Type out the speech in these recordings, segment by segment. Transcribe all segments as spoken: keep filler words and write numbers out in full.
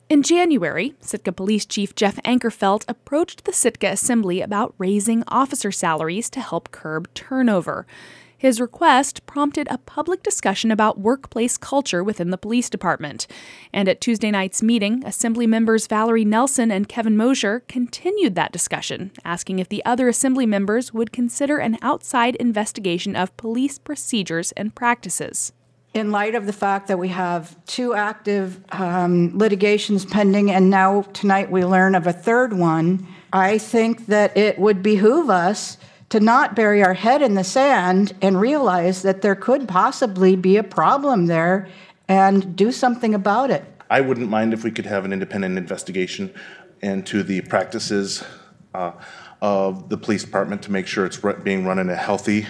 In January, Sitka Police Chief Jeff Ankerfeld approached the Sitka Assembly about raising officer salaries to help curb turnover. His request prompted a public discussion about workplace culture within the police department. And at Tuesday night's meeting, Assembly members Valerie Nelson and Kevin Mosher continued that discussion, asking if the other Assembly members would consider an outside investigation of police procedures and practices. In light of the fact that we have two active um, litigations pending, and now tonight we learn of a third one, I think that it would behoove us to not bury our head in the sand and realize that there could possibly be a problem there and do something about it. I wouldn't mind if we could have an independent investigation into the practices uh, of the police department to make sure it's being run in a healthy,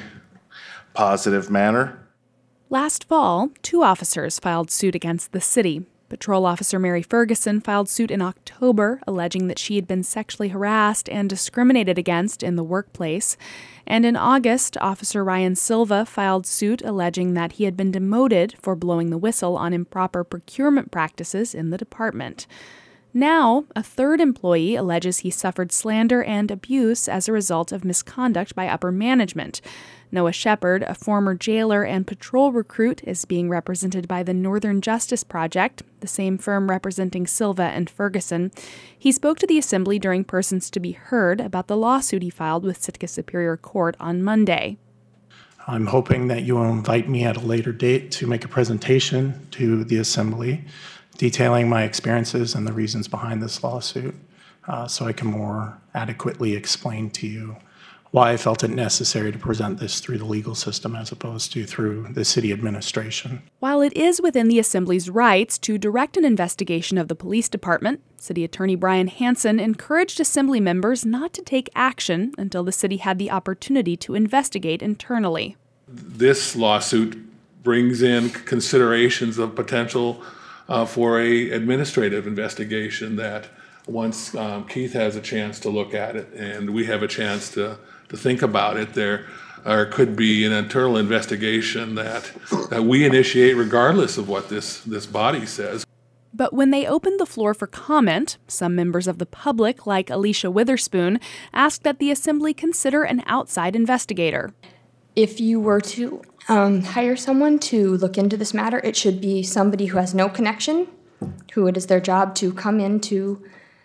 positive manner. Last fall, two officers filed suit against the city. Patrol Officer Mary Ferguson filed suit in October, alleging that she had been sexually harassed and discriminated against in the workplace. And in August, Officer Ryan Silva filed suit alleging that he had been demoted for blowing the whistle on improper procurement practices in the department. Now, a third employee alleges he suffered slander and abuse as a result of misconduct by upper management. Noah Shepard, a former jailer and patrol recruit, is being represented by the Northern Justice Project, the same firm representing Silva and Ferguson. He spoke to the Assembly during Persons to be Heard about the lawsuit he filed with Sitka Superior Court on Monday. I'm hoping that you will invite me at a later date to make a presentation to the Assembly detailing my experiences and the reasons behind this lawsuit uh, so I can more adequately explain to you why I felt it necessary to present this through the legal system as opposed to through the city administration. While it is within the Assembly's rights to direct an investigation of the police department, City Attorney Brian Hansen encouraged Assembly members not to take action until the city had the opportunity to investigate internally. This lawsuit brings in considerations of potential uh, for a administrative investigation that once um, Keith has a chance to look at it and we have a chance to, to think about it, there or could be an internal investigation that, that we initiate regardless of what this, this body says. But when they opened the floor for comment, some members of the public, like Alicia Witherspoon, asked that the Assembly consider an outside investigator. If you were to um, hire someone to look into this matter, it should be somebody who has no connection, who it is their job to come into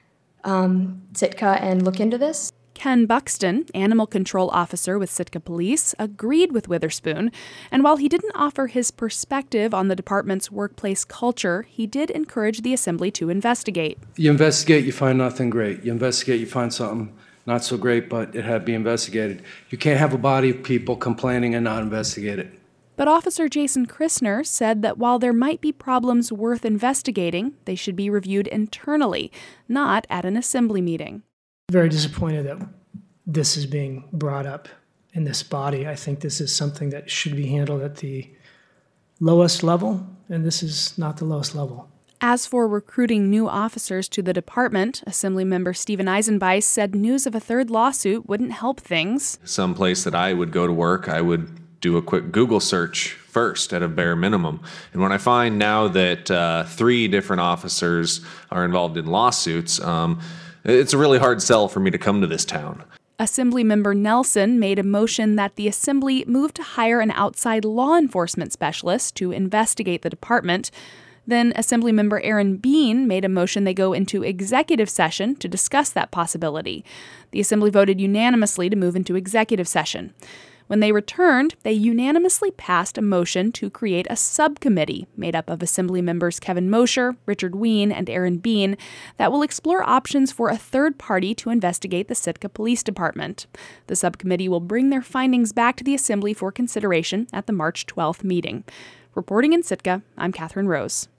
um, Sitka and look into this. Ken Buxton, animal control officer with Sitka Police, agreed with Witherspoon, and while he didn't offer his perspective on the department's workplace culture, he did encourage the Assembly to investigate. You investigate, you find nothing great. You investigate, you find something not so great, but it had to be investigated. You can't have a body of people complaining and not investigate it. But Officer Jason Christner said that while there might be problems worth investigating, they should be reviewed internally, not at an Assembly meeting. Very disappointed that this is being brought up in this body. I think this is something that should be handled at the lowest level, and this is not the lowest level. As for recruiting new officers to the department, Assemblymember Stephen Eisenbeis said news of a third lawsuit wouldn't help things. Some place that I would go to work, I would do a quick Google search first at a bare minimum. And when I find now that uh, three different officers are involved in lawsuits, um, it's a really hard sell for me to come to this town. Assemblymember Nelson made a motion that the Assembly move to hire an outside law enforcement specialist to investigate the department. Then Assemblymember Aaron Bean made a motion they go into executive session to discuss that possibility. The Assembly voted unanimously to move into executive session. When they returned, they unanimously passed a motion to create a subcommittee made up of Assembly members Kevin Mosher, Richard Ween, and Aaron Bean that will explore options for a third party to investigate the Sitka Police Department. The subcommittee will bring their findings back to the Assembly for consideration at the March twelfth meeting. Reporting in Sitka, I'm Catherine Rose.